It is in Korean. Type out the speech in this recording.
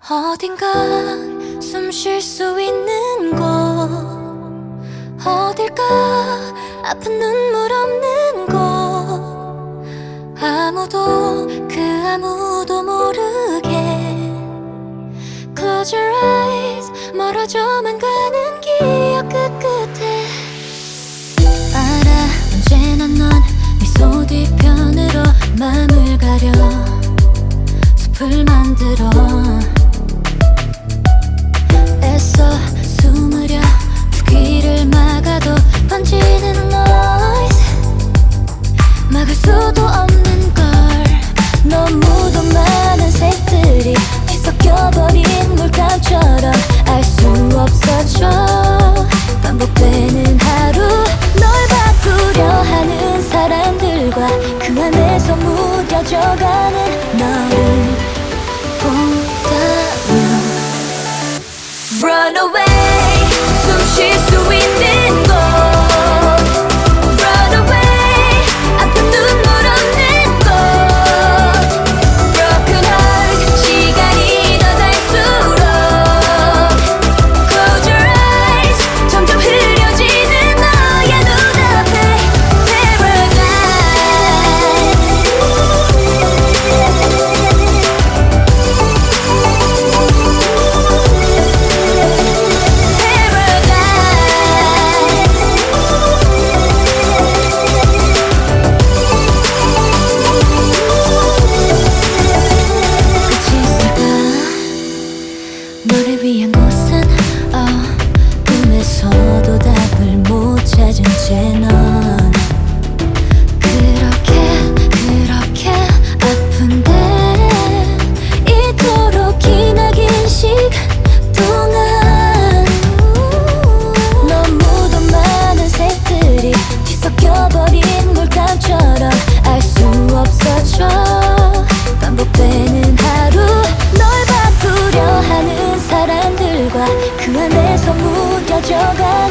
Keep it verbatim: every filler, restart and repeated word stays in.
어딘가 숨 쉴 수 있는 곳, 어딜까 아픈 눈물 없는 곳, 아무도 그 아무도 모르게 Close your eyes, 멀어져만 가는 기억 끝끝에 알아 언제나 넌 미소 뒤편으로 맘을 가려 숲을 만들어 애써 숨으려 두 귀를 막아도 번지는 noise 막을 수도 없는 걸 너무도 많은 색들이 뒤섞여버린 물감처럼 알 수 없어져 반복되는 하루 널 바꾸려 하는 사람들과 그 안에서 무뎌져가는 너를 본다면 Run away 숨 쉴 수 있는 곳 Run away 아픈 눈물 없는 곳 Broken heart 시간이 더 갈수록 Close your eyes 점점 흐려지는 너의 눈앞에 너를 위한 곳은 oh, 꿈에서도 답을 못 찾은 채 넌 그렇게 그렇게 아픈데 이토록 기나긴 시간 동안 너무도 많은 색들이 뒤섞여버린 물감처럼 알 수 없어져 반복되는 하루 널 바꾸려 하는 사람들과 그 안에서 무뎌져가